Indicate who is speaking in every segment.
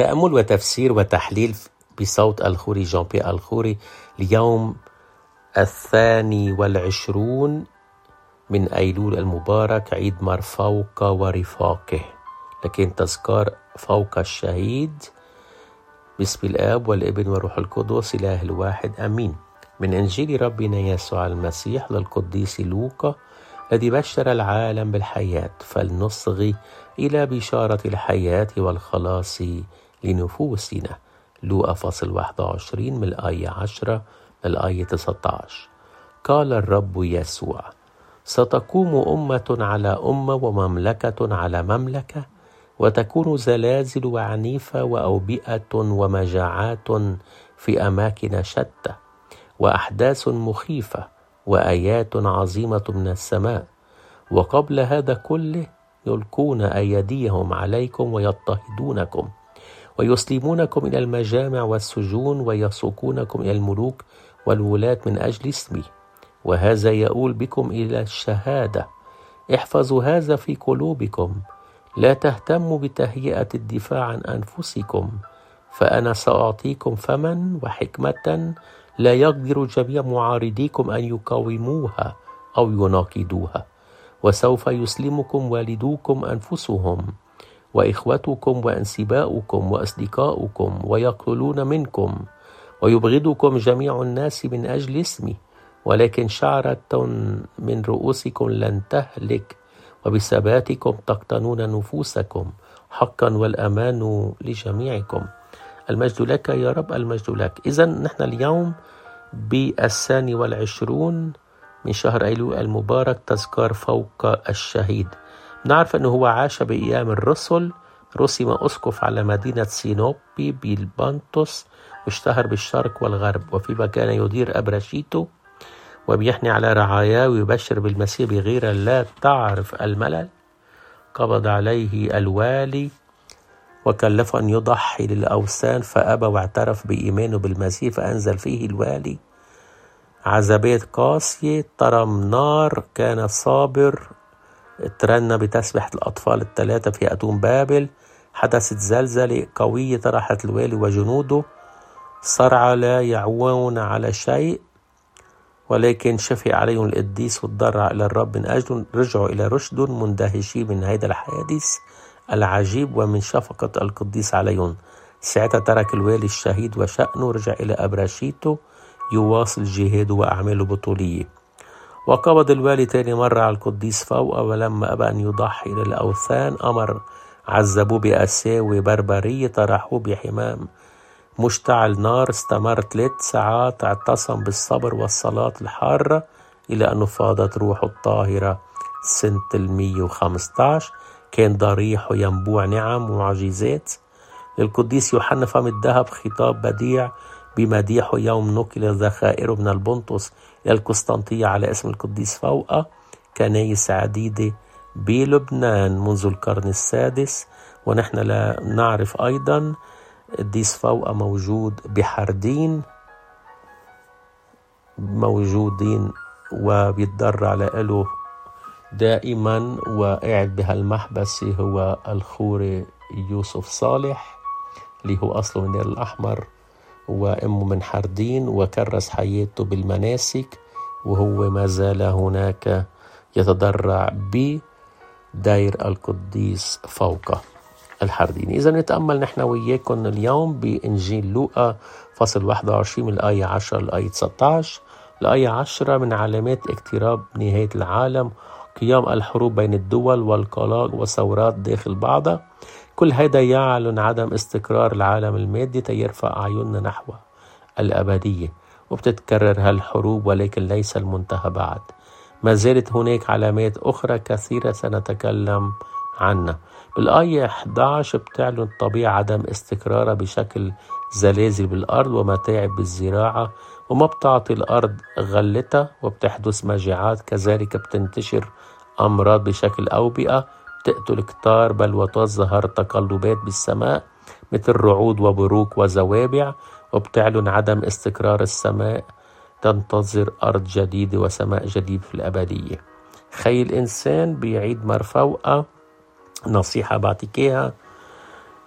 Speaker 1: تأمل وتفسير وتحليل بصوت الخوري جان بي الخوري اليوم 22 من أيلول المبارك، عيد مرفوق ورفاقه، لكن تذكار فوق الشهيد. باسم الآب والابن والروح القدس إله الواحد آمين. من إنجيل ربنا يسوع المسيح للقديس لوقا الذي بشر العالم بالحياة، فلنصغي إلى بشارة الحياة والخلاص لنفوسنا. لوقا فصل 21 من الآية 10 للآية 19. قال الرب يسوع: ستقوم أمة على أمة ومملكة على مملكة، وتكون زلازل وعنيفة وأوبئة ومجاعات في أماكن شتى، وأحداث مخيفة وآيات عظيمة من السماء. وقبل هذا كله يلقون أيديهم عليكم ويضطهدونكم ويسلمونكم إلى المجامع والسجون ويسوقونكم إلى الملوك والولاة من أجل اسمي، وهذا يؤول بكم إلى الشهادة. احفظوا هذا في قلوبكم، لا تهتموا بتهيئة الدفاع عن أنفسكم، فأنا سأعطيكم فما وحكمة لا يقدر جميع معارضيكم أن يقاوموها أو يناقضوها. وسوف يسلمكم والدوكم أنفسهم وإخوتكم وأنسباؤكم وأصدقاؤكم، ويقتلون منكم ويبغضكم جميع الناس من أجل اسمي، ولكن شعرة من رؤوسكم لن تهلك، وبثباتكم تقتنون نفوسكم. حقا والأمان لجميعكم. المجد لك يا رب، المجد لك. إذن نحن اليوم ب22 من شهر أيلول المبارك، تذكار فوق الشهيد. نعرف أنه هو عاش بأيام الرسل، رسم أسقف على مدينة سينوبي بالبانتوس، واشتهر بالشرق والغرب، وفيما كان يدير أبرشيتو وبيحني على رعاياه ويبشر بالمسيح بغير لا تعرف الملل. قبض عليه الوالي وكلفه أن يضحي للأوثان، فأبى واعترف بإيمانه بالمسيح، فأنزل فيه الوالي عذابات قاسية. ترم نار، كان صابر، ترنى بتسبحة الأطفال الثلاثة في أتون بابل. حدثت زلزلة قوية طرحت الوالي وجنوده، صرعى لا يعوون على شيء، ولكن شفي عليهم القديس وتضرع إلى الرب من أجل رجعوا إلى رشد، مندهشين من هذا الحادث العجيب ومن شفقة القديس عليهم. ساعتها ترك الوالي الشهيد وشأنه، رجع إلى أبرشيته يواصل جهاده وأعماله بطولية. وقبض الوالي تاني مرة على القديس فوق، ولما أبى أن يضحي للأوثان أمر عذبوه بأساوي بربرية، طرحوه بحمام مشتعل نار، استمر 3 ساعات، اعتصم بالصبر والصلاة الحارة إلى أنه فاضت روحه الطاهرة سنة 115. كان ضريح وينبوع نعم ومعجزات. للقديس يوحنا فم الذهب خطاب بديع بمديحه يوم نقل ذخائره من البنطس إلى القسطنطية على اسم القديس فوقة. كنايس عديدة بلبنان منذ القرن السادس، ونحن لا نعرف أيضا القديس فوقة موجود بحردين، موجودين وبيتضرع له دائما. وقاعد بهالمحبسة هو الخوري يوسف صالح اللي هو أصله من النيل الأحمر وأمه من حردين، وكرس حياته بالمناسك، وهو ما زال هناك يتضرع بدير القديس فوقة الحردين. إذا نتأمل نحن وياكم اليوم بإنجيل لوقا فصل 21 من الآية 10 للآية 19. الآية 10: من علامات اقتراب نهاية العالم قيام الحروب بين الدول والقلاق وثورات داخل بعضها. كل هذا يعلن عدم استقرار العالم المادي تيرفع أعيننا نحو الأبدية. وبتتكرر هالحروب ولكن ليس المنتهى بعد. ما زالت هناك علامات أخرى كثيرة سنتكلم عنها. بالآية 11 بتعلن الطبيعة عدم استقرارها بشكل زلازل بالأرض ومتاعب بالزراعة، وما بتعطي الأرض غلتها، وبتحدث مجاعات، كذلك بتنتشر أمراض بشكل أوبئة بتقتل كتار، بل وتظهر تقلبات بالسماء مثل رعود وبروق وزوابع، وبتعلن عدم استقرار السماء. تنتظر أرض جديدة وسماء جديد في الأبدية. خي الإنسان بعيد مرفوقة نصيحة بعطيكيها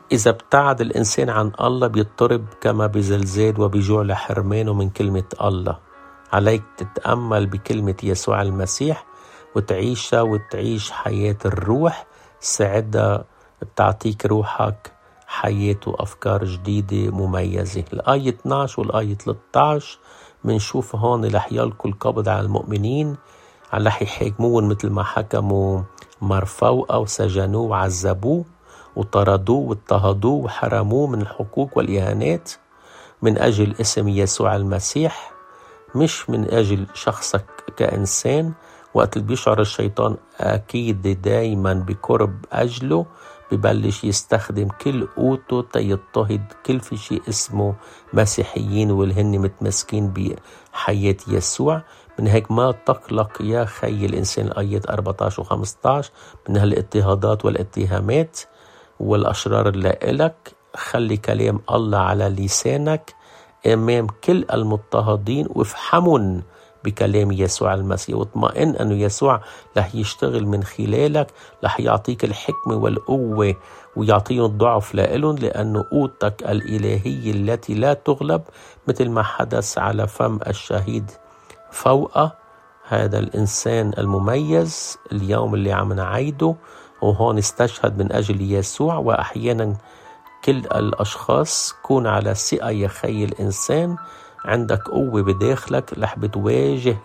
Speaker 1: إذا ابتعد الإنسان عن الله بيضطرب كما بزلزال وبجوع لحرمانه من كلمة الله. عليك تتأمل بكلمة يسوع المسيح وتعيشها وتعيش حياة الروح. ساعدها بتعطيك روحك حياة وأفكار جديدة مميزة. الآية 12 والآية 13 منشوف هون رح يلقوا القبض على المؤمنين، رح يحاكموهم مثل ما حكموا مرفوقة وسجنوه وعذبوه وطردوه واضطهدوه وحرموه من الحقوق والإهانات من أجل اسم يسوع المسيح، مش من أجل شخصك كإنسان. وقت اللي بيشعر الشيطان أكيد دايما بقرب أجله ببلش يستخدم كل قوته تيضطهد كل في شيء اسمه مسيحيين والهن متمسكين بحياة يسوع. من هيك ما تقلق يا خي الإنسان، آيات 14 و15 من هالاضطهادات والاتهامات والأشرار اللي إلك. خلي كلام الله على لسانك أمام كل المضطهدين وافحمن بكلام يسوع المسيح، واطمئن أنه يسوع رح يشتغل من خلالك، رح يعطيك الحكمة والقوة ويعطيهم الضعف لإلهم، لأنه قوتك الإلهية التي لا تغلب مثل ما حدث على فم الشهيد فوقه. هذا الإنسان المميز اليوم اللي عم نعيده وهون استشهد من أجل يسوع. وأحيانا كل الأشخاص كون على ثقة يا خي الإنسان، عندك قوة بداخلك رح بتواجه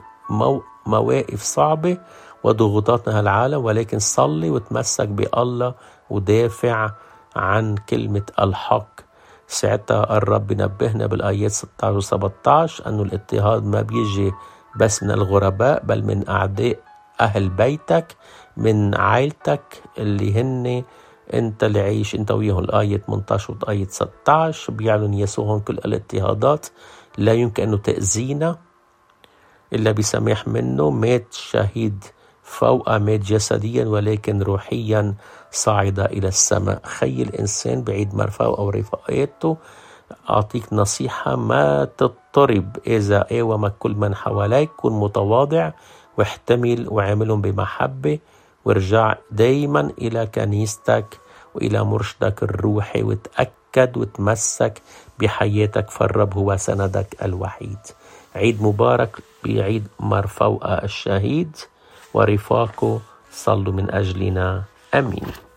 Speaker 1: مواقف صعبة وضغوطات هالعالم، ولكن صلي وتمسك بالله ودافع عن كلمة الحق. ساعتها الرب نبهنا بالآيات 16 و 17 أنه الاضطهاد ما بيجي بس من الغرباء بل من أعداء أهل بيتك، من عائلتك اللي هن انت اللي عايش انت وياهم. الآية 18 والآية 16 بيعلن يسوع كل الاضطهادات لا يمكن أنه تأذينا إلا بسماح منه. مات شهيد فوق، مات جسديا ولكن روحيا صاعد إلى السماء. خي الإنسان بعيد مرفوق أو رفاقاته، أعطيك نصيحة ما تضطرب إذا قاومك كل من حواليك. كن متواضع واحتمل وعاملهم بمحبة، وارجع دايما إلى كنيستك وإلى مرشدك الروحي، وتأكد وتمسك بحياتك فالرب هو سندك الوحيد. عيد مبارك بعيد مرفوقة الشهيد ورفاقه. صلوا من أجلنا. أمين.